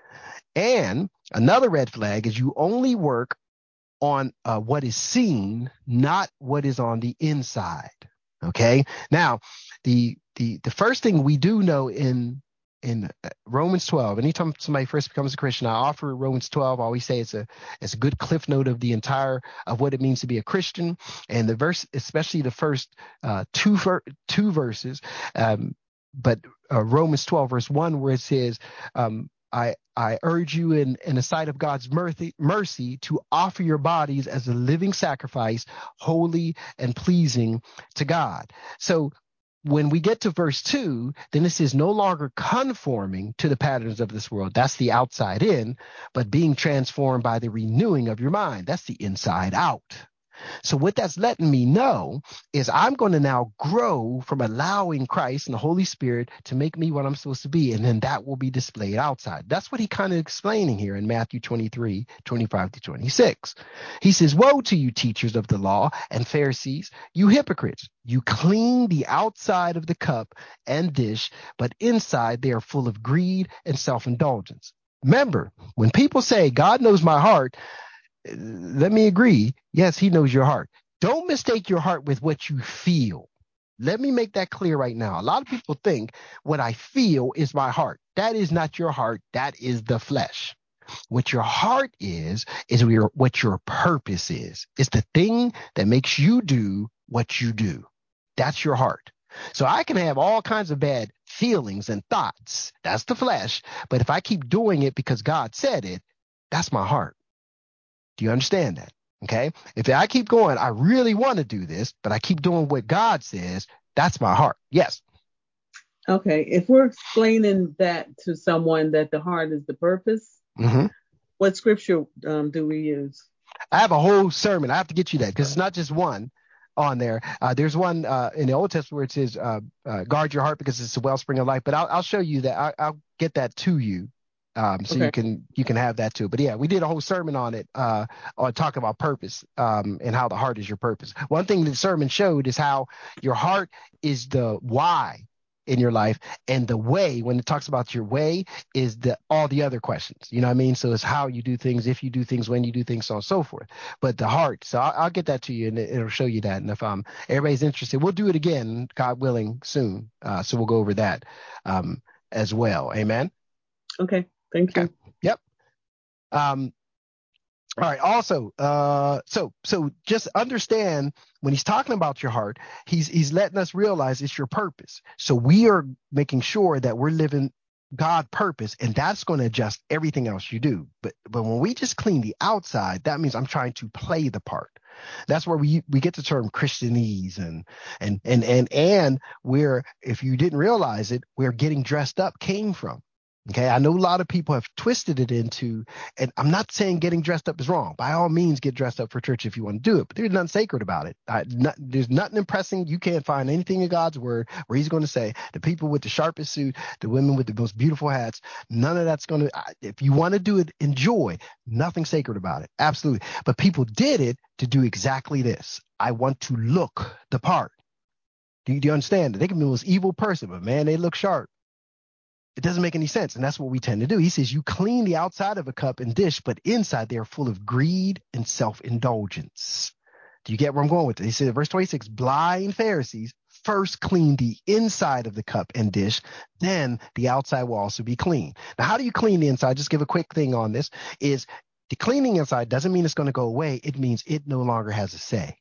And another red flag is you only work on uh, what is seen, not what is on the inside. Okay. Now, the the the first thing we do know in in Romans twelve, anytime somebody first becomes a Christian, I offer Romans twelve. I always say it's a it's a good cliff note of the entire of what it means to be a Christian, and the verse, especially the first uh, two ver- two verses. Um, but uh, Romans twelve, verse one, where it says, um, I, I urge you in, in the sight of God's mercy, mercy to offer your bodies as a living sacrifice, holy and pleasing to God. So when we get to verse two, then this is no longer conforming to the patterns of this world. That's the outside in, but being transformed by the renewing of your mind. That's the inside out. So what that's letting me know is I'm going to now grow from allowing Christ and the Holy Spirit to make me what I'm supposed to be. And then that will be displayed outside. That's what he kind of explaining here in Matthew twenty-three, twenty-five to twenty-six. He says, woe to you, teachers of the law and Pharisees, you hypocrites. You clean the outside of the cup and dish, but inside they are full of greed and self-indulgence. Remember, when people say God knows my heart, let me agree. Yes, he knows your heart. Don't mistake your heart with what you feel. Let me make that clear right now. A lot of people think what I feel is my heart. That is not your heart. That is the flesh. What your heart is, is what your purpose is. It's the thing that makes you do what you do. That's your heart. So I can have all kinds of bad feelings and thoughts. That's the flesh. But if I keep doing it because God said it, that's my heart. Do you understand that? Okay. If I keep going, I really want to do this, but I keep doing what God says, that's my heart. Yes. Okay. If we're explaining that to someone that the heart is the purpose, mm-hmm. what scripture um, do we use? I have a whole sermon. I have to get you that because it's not just one on there. Uh, there's one uh, in the Old Testament where it says, uh, uh, guard your heart because it's the wellspring of life. But I'll, I'll show you that. I, I'll get that to you. Um, so okay. you can you can have that too. But yeah, we did a whole sermon on it, uh, on talking about purpose um, and how the heart is your purpose. One thing the sermon showed is how your heart is the why in your life, and the way, when it talks about your way, is the all the other questions. You know what I mean? So it's how you do things, if you do things, when you do things, so on and so forth. But the heart. So I'll, I'll get that to you, and it, it'll show you that. And if um everybody's interested, we'll do it again, God willing, soon. Uh, so we'll go over that um, as well. Amen. Okay. Thank you. Okay. Yep. Um, all right. Also, uh, so so just understand when he's talking about your heart, he's he's letting us realize it's your purpose. So we are making sure that we're living God purpose, and that's going to adjust everything else you do. But but when we just clean the outside, that means I'm trying to play the part. That's where we we get the term Christianese, and and and and and where, if you didn't realize it, where getting dressed up came from. Okay, I know a lot of people have twisted it into, and I'm not saying getting dressed up is wrong. By all means, get dressed up for church if you want to do it, but there's nothing sacred about it. I, not, there's nothing impressing. You can't find anything in God's word where he's going to say the people with the sharpest suit, the women with the most beautiful hats, none of that's going to, if you want to do it, enjoy. Nothing sacred about it. Absolutely. But people did it to do exactly this. I want to look the part. Do you, do you understand that? They can be the most evil person, but man, they look sharp. It doesn't make any sense. And that's what we tend to do. He says you clean the outside of a cup and dish, but inside they are full of greed and self-indulgence. Do you get where I'm going with it? He said, verse twenty-six, blind Pharisees first clean the inside of the cup and dish, then the outside will also be clean. Now, how do you clean the inside? Just give a quick thing on this. Is the cleaning inside doesn't mean it's going to go away. It means it no longer has a say.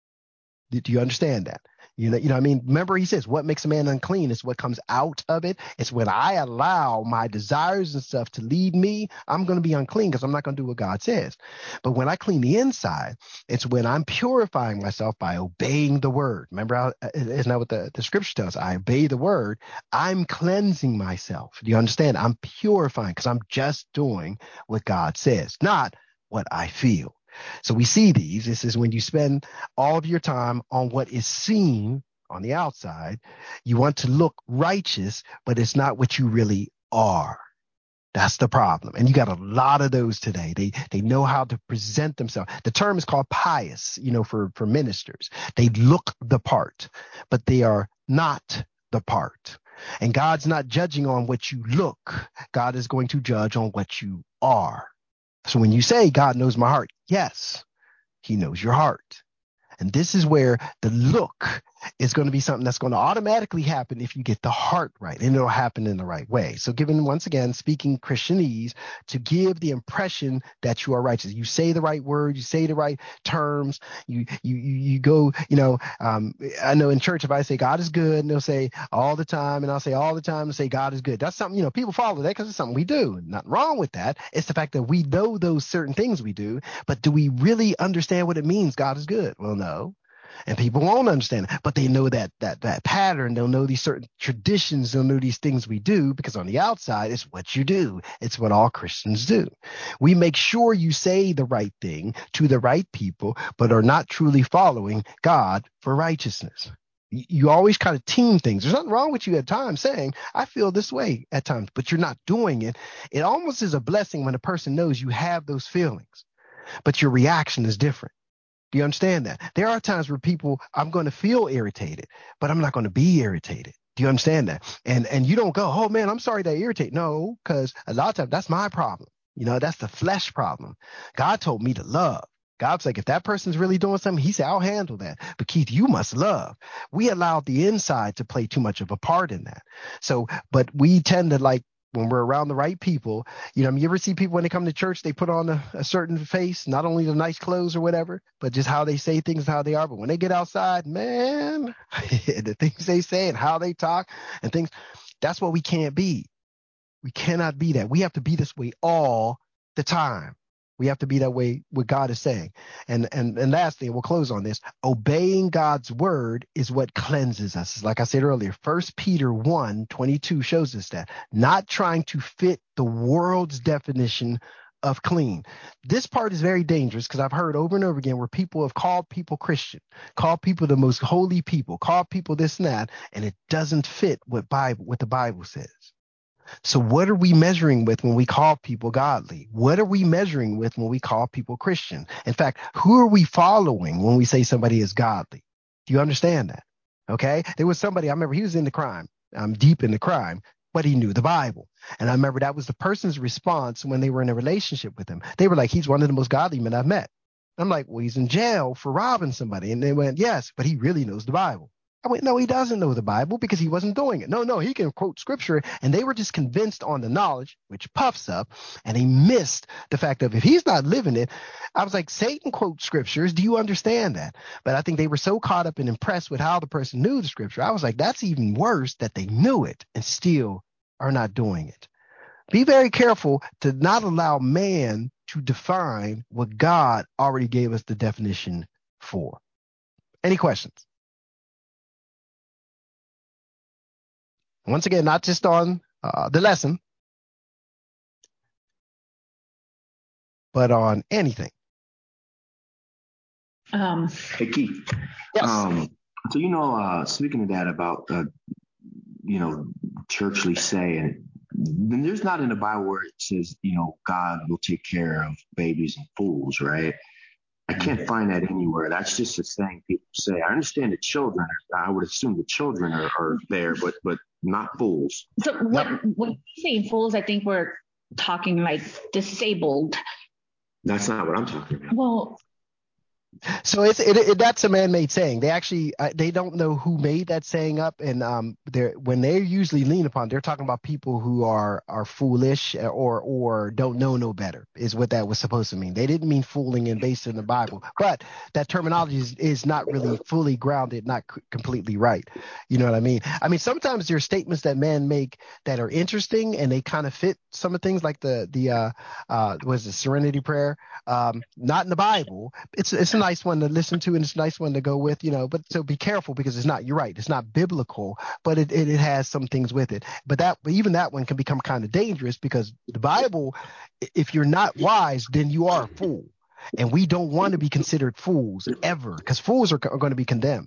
Do you understand that? You know, you know what I mean? Remember, he says, what makes a man unclean is what comes out of it. It's when I allow my desires and stuff to lead me, I'm going to be unclean because I'm not going to do what God says. But when I clean the inside, it's when I'm purifying myself by obeying the word. Remember, how, isn't that what the, the scripture tells? I obey the word. I'm cleansing myself. Do you understand? I'm purifying because I'm just doing what God says, not what I feel. So we see these. This is when you spend all of your time on what is seen on the outside. You want to look righteous, but it's not what you really are. That's the problem. And you got a lot of those today. They they know how to present themselves. The term is called pious, you know, for, for ministers. They look the part, but they are not the part. And God's not judging on what you look. God is going to judge on what you are. So when you say God knows my heart, yes, he knows your heart. And this is where the look is going to be something that's going to automatically happen if you get the heart right, and it'll happen in the right way. So given, once again, speaking Christianese, to give the impression that you are righteous. You say the right word, you say the right terms, you you you, you go, you know, um, I know in church, if I say God is good, and they'll say all the time, and I'll say all the time and say God is good. That's something, you know, people follow that because it's something we do. Nothing wrong with that. It's the fact that we know those certain things we do, but do we really understand what it means God is good? Well, no. And people won't understand it, but they know that that that pattern. They'll know these certain traditions. They'll know these things we do because on the outside, it's what you do. It's what all Christians do. We make sure you say the right thing to the right people, but are not truly following God for righteousness. You always kind of team things. There's nothing wrong with you at times saying, I feel this way at times, but you're not doing it. It almost is a blessing when a person knows you have those feelings, but your reaction is different. Do you understand that? There are times where people, I'm going to feel irritated, but I'm not going to be irritated. Do you understand that? And and you don't go, oh man, I'm sorry that irritate. No, because a lot of times that's my problem. You know, that's the flesh problem. God told me to love. God's like, if that person's really doing something, he said, I'll handle that. But Keith, you must love. We allowed the inside to play too much of a part in that. So, but we tend to like when we're around the right people, you know, you ever see people when they come to church, they put on a, a certain face, not only the nice clothes or whatever, but just how they say things, how they are. But when they get outside, man, the things they say and how they talk and things, that's what we can't be. We cannot be that. We have to be this way all the time. We have to be that way what God is saying. And and and lastly, we'll close on this. Obeying God's word is what cleanses us. Like I said earlier, First Peter one twenty-two shows us that. Not trying to fit the world's definition of clean. This part is very dangerous because I've heard over and over again where people have called people Christian, called people the most holy people, called people this and that, and it doesn't fit what Bible what the Bible says. So what are we measuring with when we call people godly? What are we measuring with when we call people Christian? In fact, who are we following when we say somebody is godly? Do you understand that? Okay. There was somebody, I remember he was into crime, um, deep into crime, but he knew the Bible. And I remember that was the person's response when they were in a relationship with him. They were like, he's one of the most godly men I've met. I'm like, well, he's in jail for robbing somebody. And they went, yes, but he really knows the Bible. I went, no, he doesn't know the Bible because he wasn't doing it. No, no, he can quote scripture. And they were just convinced on the knowledge, which puffs up. And they missed the fact of if he's not living it. I was like, Satan quotes scriptures. Do you understand that? But I think they were so caught up and impressed with how the person knew the scripture. I was like, that's even worse that they knew it and still are not doing it. Be very careful to not allow man to define what God already gave us the definition for. Any questions? Once again, not just on uh, the lesson, but on anything. Um, Hey, Keith. Yes. Um, so, you know, uh, speaking of that about, uh, you know, churchly saying, then there's not in the Bible where it says, you know, God will take care of babies and fools, right? I can't find that anywhere. That's just a thing people say. I understand the children. I would assume the children are, are there, but but not fools. so when, when we say fools, I think we're talking like disabled. That's not what I'm talking about. Well, So it's it, it, that's a man-made saying. They actually uh, they don't know who made that saying up, and um, they're when they usually lean upon, they're talking about people who are are foolish or or don't know no better is what that was supposed to mean. They didn't mean fooling and based in the Bible, but that terminology is, is not really fully grounded, not c- completely right. You know what I mean? I mean sometimes there are statements that men make that are interesting and they kind of fit some of things like the the uh uh was the Serenity Prayer, um, not in the Bible. It's it's a nice one to listen to and it's a nice one to go with, you know, but so be careful because it's not, you're right, it's not biblical, but it, it, it has some things with it. But that even that one can become kind of dangerous because the Bible, if you're not wise, then you are a fool. And we don't want to be considered fools ever because fools are, are going to be condemned.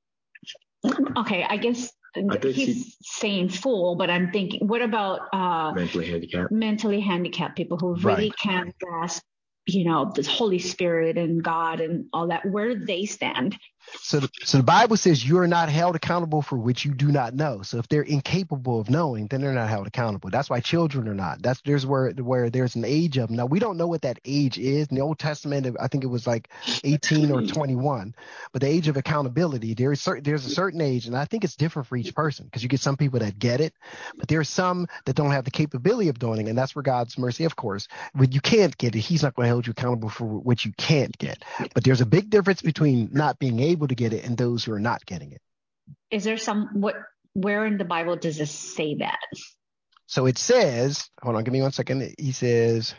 okay, I guess I think he's she- saying fool, but I'm thinking, what about uh, Mentally handicapped. mentally handicapped people who really Right. can't grasp, you know, the Holy Spirit and God and all that? Where do they stand? So the, so the Bible says you are not held accountable for which you do not know. So if they're incapable of knowing, then they're not held accountable. That's why children are not. That's there's where where there's an age of them. Now we don't know what that age is. In the Old Testament, I think it was like eighteen or twenty-one. But the age of accountability, there is certain there's a certain age, and I think it's different for each person because you get some people that get it, but there are some that don't have the capability of doing it, and that's where God's mercy, of course. When you can't get it, He's not going to hold you accountable for what you can't get. But there's a big difference between not being able to get it and those who are not getting it. Is there some, what, where in the Bible does it say that? So it says, hold on, give me one second. He says,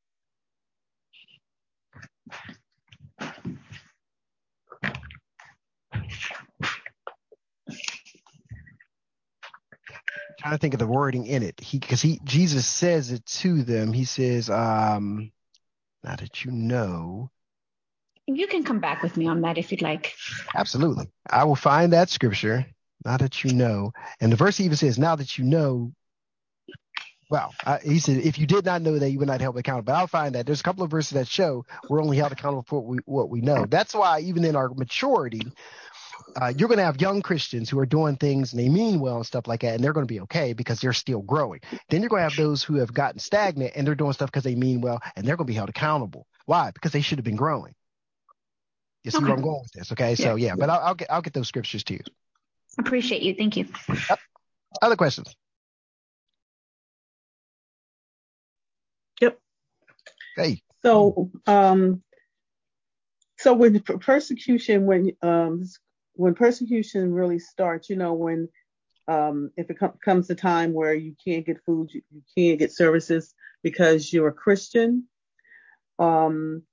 trying to think of the wording in it. He, because he, Jesus says it to them. He says, um, now that you know. You can come back with me on that if you'd like. Absolutely. I will find that scripture, now that you know. And the verse even says, now that you know. Well, I, he said, if you did not know that, you would not held accountable. But I'll find that there's a couple of verses that show we're only held accountable for what we, what we know. That's why even in our maturity, uh, you're going to have young Christians who are doing things and they mean well and stuff like that, and they're going to be okay because they're still growing. Then you're going to have those who have gotten stagnant and they're doing stuff because they mean well, and they're going to be held accountable. Why? Because they should have been growing. You see Okay. where I'm going with this? Okay, so yeah, but I'll, I'll get I'll get those scriptures to you. Appreciate you. Thank you. Yep. Other questions? Hey. So, um, so when persecution, when um, when persecution really starts, you know, when um, if it com- comes a time where you can't get food, you, you can't get services because you're a Christian. Um,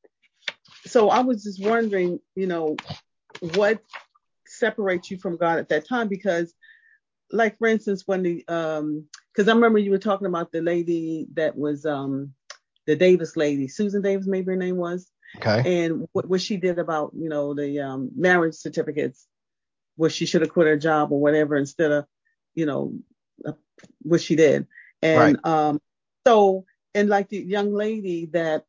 so I was just wondering, you know, what separates you from God at that time? Because, like for instance, when the um, because I remember you were talking about the lady that was um, the Davis lady, Susan Davis, maybe her name was, Okay. and what, what she did about, you know, the um, marriage certificates, where she should have quit her job or whatever instead of, you know, uh, what she did. Right. And um, so, and like the young lady that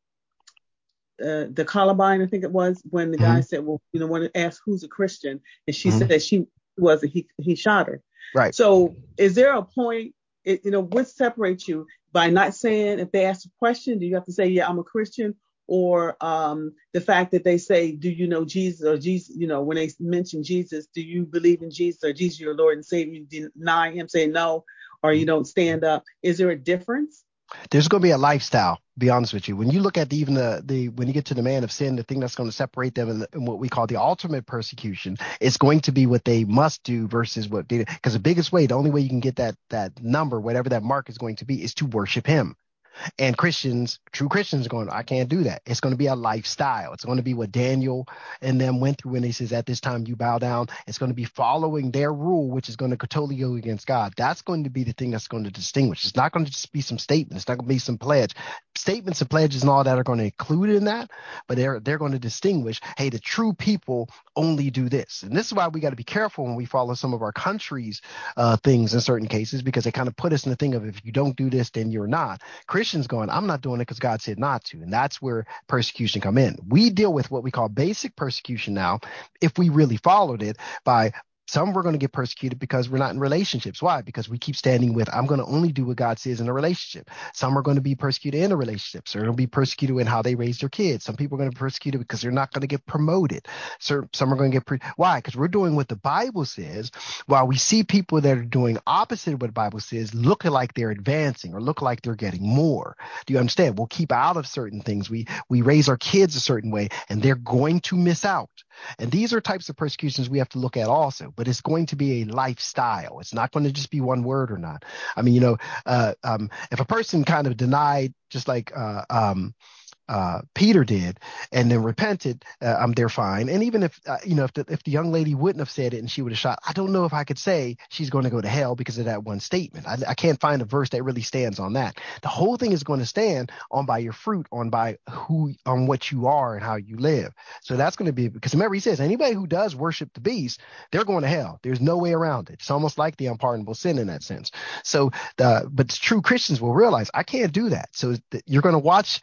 uh, the Columbine, I think it was, when the Mm-hmm. guy said, well, you know, when it asked who's a Christian, and she Mm-hmm. said she wasn't, he he shot her. Right. So, is there a point? It, you know, what separates you by not saying, if they ask a question, do you have to say, yeah, I'm a Christian, or um, the fact that they say, do you know Jesus, or Jesus, you know, when they mention Jesus, do you believe in Jesus, or Jesus your Lord and Savior? You deny him, say no, or you don't stand up. Is there a difference? There's going to be a lifestyle. Be honest with you. When you look at the, even the the when you get to the man of sin, the thing that's going to separate them in, in what we call the ultimate persecution is going to be what they must do versus what they. Because the biggest way, the only way you can get that that number, whatever that mark is going to be, is to worship Him. And Christians, true Christians, are going, I can't do that. It's going to be a lifestyle. It's going to be what Daniel and them went through when he says, at this time you bow down. It's going to be following their rule, which is going to totally go against God. That's going to be the thing that's going to distinguish. It's not going to just be some statements. It's not going to be some pledge. Statements and pledges and all that are going to include in that, but they're they're going to distinguish, hey, the true people only do this. And this is why we got to be careful when we follow some of our country's uh, things in certain cases, because they kind of put us in the thing of, if you don't do this, then you're not. Christians going, I'm not doing it because God said not to. And that's where persecution come in. We deal with what we call basic persecution now, if we really followed it, by some we're going to get persecuted because we're not in relationships. Why? Because we keep standing with, I'm going to only do what God says in a relationship. Some are going to be persecuted in a relationship. So they'll be persecuted in how they raise their kids. Some people are going to be persecuted because they're not going to get promoted. So some are going to get, pre- why? Because we're doing what the Bible says, while we see people that are doing opposite of what the Bible says, looking like they're advancing or look like they're getting more. Do you understand? We'll keep out of certain things. We, we raise our kids a certain way, and they're going to miss out. And these are types of persecutions we have to look at also, but it's going to be a lifestyle. It's not going to just be one word or not. I mean, you know, uh, um, if a person kind of denied, just like uh, um, uh, Peter did, and then repented, uh, um, they're fine. And even if, uh, you know, if the, if the young lady wouldn't have said it and she would have shot, I don't know if I could say she's going to go to hell because of that one statement. I, I can't find a verse that really stands on that. The whole thing is going to stand on by your fruit, on by who, on what you are and how you live. So that's going to be, because remember, he says anybody who does worship the beast, they're going to hell. There's no way around it. It's almost like the unpardonable sin in that sense. So, the, but true Christians will realize I can't do that. So you're going to watch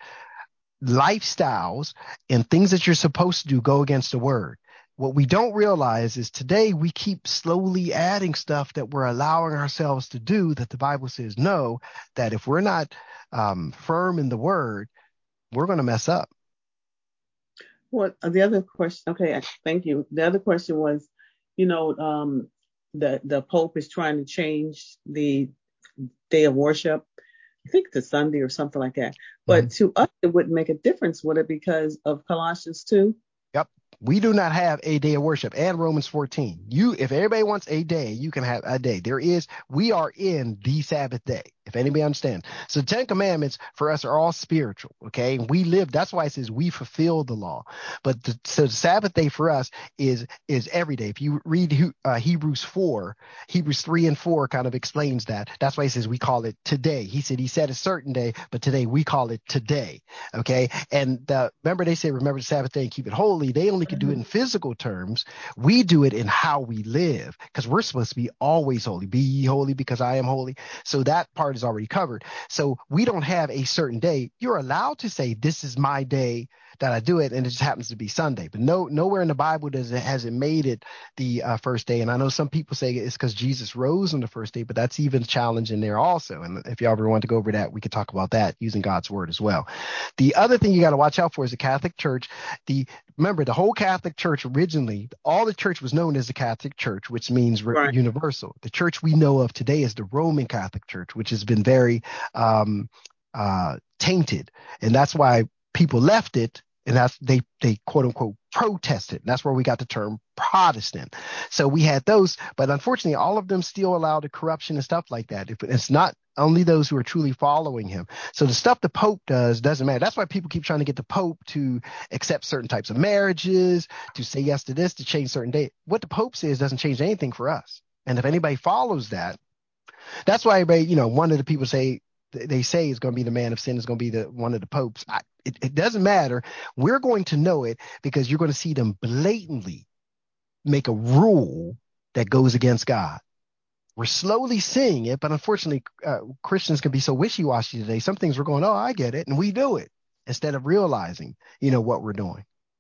lifestyles and things that you're supposed to do go against the word. What we don't realize is today we keep slowly adding stuff that we're allowing ourselves to do that the Bible says no, that if we're not um, firm in the word, we're going to mess up. Well, the other question, okay, thank you. The other question was, you know, um, the the Pope is trying to change the day of worship. I think to Sunday or something like that. But Mm-hmm. to us, it wouldn't make a difference, would it? Because of Colossians two. Yep. We do not have a day of worship, and Romans fourteen. You, if everybody wants a day, you can have a day. There is, we are in the Sabbath day, if anybody understands. So the Ten Commandments for us are all spiritual, okay? We live, that's why it says we fulfill the law. But the, so the Sabbath day for us is is every day. If you read uh, Hebrews four, Hebrews three and four kind of explains that. That's why he says we call it today. He said he said a certain day, but today we call it today, okay? And the, remember they say remember the Sabbath day and keep it holy. They only could do it in physical terms. We do it in how we live, because we're supposed to be always holy. Be ye holy because I am holy. So that part is already covered. So we don't have a certain day. You're allowed to say this is my day that I do it, and it just happens to be Sunday. But no, nowhere in the Bible does it has it made it the uh, first day. And I know some people say it's because Jesus rose on the first day, but that's even a challenge in there also. And if you ever want to go over that, we could talk about that using God's word as well. The other thing you got to watch out for is the Catholic Church. The remember the whole Catholic Church originally, all the church was known as the Catholic Church, which means re- Right. universal. The church we know of today is the Roman Catholic Church, which has been very um, uh, tainted, and that's why people left it, and that's they they quote unquote protested. That's where we got the term Protestant. So we had those, but unfortunately, all of them still allow the corruption and stuff like that. If it's not only those who are truly following him. So the stuff the Pope does doesn't matter. That's why people keep trying to get the Pope to accept certain types of marriages, to say yes to this, to change certain dates. What the Pope says doesn't change anything for us. And if anybody follows that, that's why everybody, you know, one of the people say, they say is going to be the man of sin, is going to be the one of the popes. I, it, it doesn't matter. We're going to know it because you're going to see them blatantly make a rule that goes against God. We're slowly seeing it, but unfortunately, uh, Christians can be so wishy-washy today. Some things we're going, oh, I get it, and we do it instead of realizing, you know, what we're doing.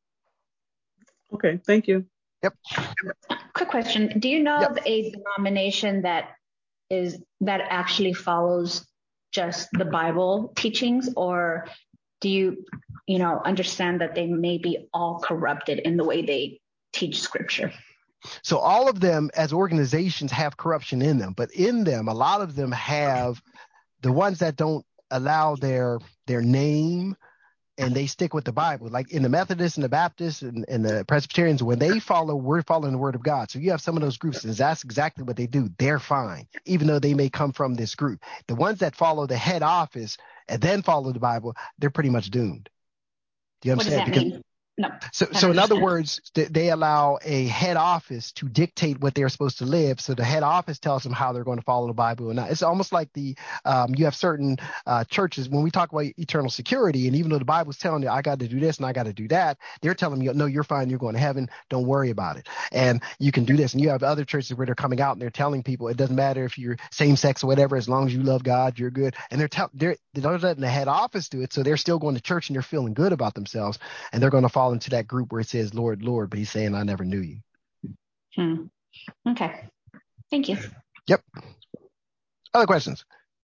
Okay, thank you. Yep. Quick question: do you know Yep. of a denomination that is that actually follows just the Bible teachings, or do you, you know, understand that they may be all corrupted in the way they teach Scripture? So all of them as organizations have corruption in them, but in them, a lot of them have the ones that don't allow their their name and they stick with the Bible. Like in the Methodists and the Baptists and, and the Presbyterians, when they follow, we're following the word of God. So you have some of those groups, and that's exactly what they do. They're fine, even though they may come from this group. The ones that follow the head office and then follow the Bible, they're pretty much doomed. Do you understand? What does that Because mean? No. So, so in other words, th- they allow a head office to dictate what they're supposed to live. So the head office tells them how they're going to follow the Bible or not. It's almost like the um, you have certain uh, churches when we talk about eternal security, and even though the Bible's telling you I got to do this and I got to do that, they're telling you no, you're fine, you're going to heaven, don't worry about it, and you can do this. And you have other churches where they're coming out and they're telling people it doesn't matter if you're same sex or whatever, as long as you love God, you're good. And they're telling they're they're letting the head office do it, so they're still going to church and they're feeling good about themselves, and they're going to fall into that group where it says Lord, Lord, but he's saying I never knew you. Hmm. Okay. Thank you. Yep. Other questions?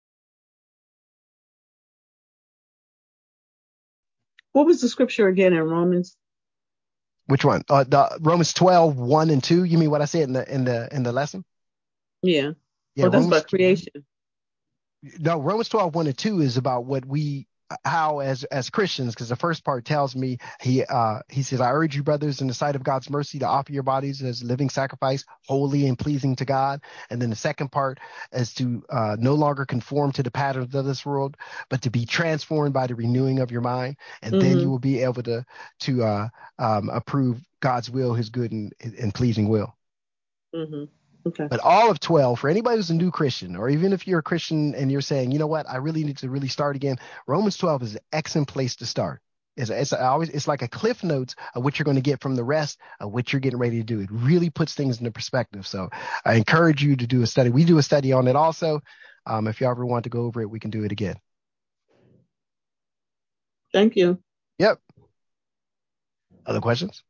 What was the scripture again in Romans? Which one? Uh, the Romans twelve, one and two. You mean what I said in the in the in the lesson? Yeah. Yeah. Oh, that's Romans, about creation. no, Romans twelve, one and two is about what we how as as Christians, because the first part tells me he uh he says, I urge you, brothers, in the sight of God's mercy, to offer your bodies as a living sacrifice, holy and pleasing to God. And then the second part is to uh no longer conform to the patterns of this world, but to be transformed by the renewing of your mind. And Mm-hmm. then you will be able to to uh um approve God's will, his good and, and pleasing will. Mm-hmm. Okay. But all of twelve, for anybody who's a new Christian, or even if you're a Christian and you're saying, you know what, I really need to really start again, Romans twelve is an excellent place to start. It's, it's always it's like a cliff notes of what you're going to get from the rest of what you're getting ready to do. It really puts things into perspective. So I encourage you to do a study. We do a study on it also. Um, if you ever want to go over it, we can do it again. Thank you. Yep. Other questions?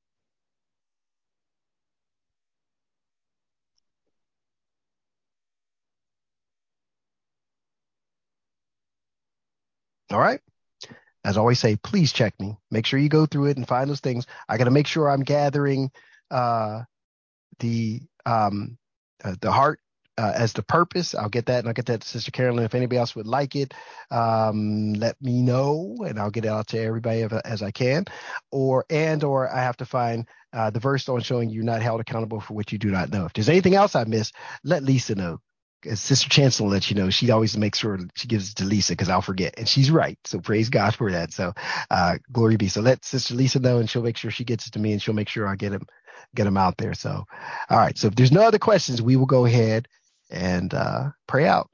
All right. As I always say, please check me. Make sure you go through it and find those things. I got to make sure I'm gathering uh, the um, uh, the heart uh, as the purpose. I'll get that, and I'll get that to Sister Carolyn. If anybody else would like it, um, let me know, and I'll get it out to everybody as, as I can. Or and or I have to find uh, the verse on showing you're not held accountable for what you do not know. If there's anything else I missed, let Lisa know. As Sister Chancellor lets you know, she always makes sure she gives it to Lisa because I'll forget. And she's right. So praise God for that. So uh, glory be. So let Sister Lisa know, and she'll make sure she gets it to me, and she'll make sure I get him, get him out there. So, all right. So if there's no other questions, we will go ahead and uh, pray out.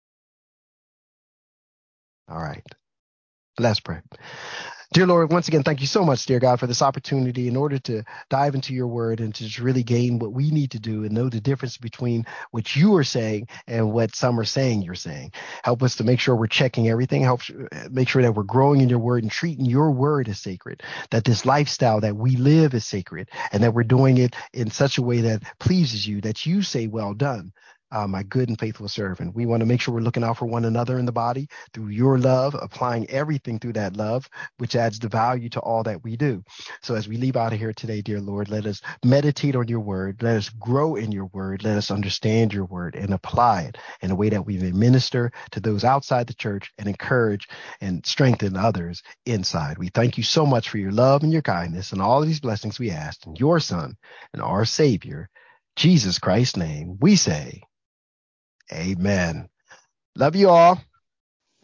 All right. Let's pray. Dear Lord, once again, thank you so much, dear God, for this opportunity in order to dive into your word and to just really gain what we need to do and know the difference between what you are saying and what some are saying you're saying. Help us to make sure we're checking everything. Help make sure that we're growing in your word and treating your word as sacred, that this lifestyle that we live is sacred, and that we're doing it in such a way that pleases you, that you say, well done. uh, my good and faithful servant. We want to make sure we're looking out for one another in the body through your love, applying everything through that love, which adds the value to all that we do. So as we leave out of here today, dear Lord, let us meditate on your word. Let us grow in your word. Let us understand your word and apply it in a way that we may minister to those outside the church and encourage and strengthen others inside. We thank you so much for your love and your kindness and all of these blessings we asked in your Son and our Savior, Jesus Christ's name. We say, amen. Love you all.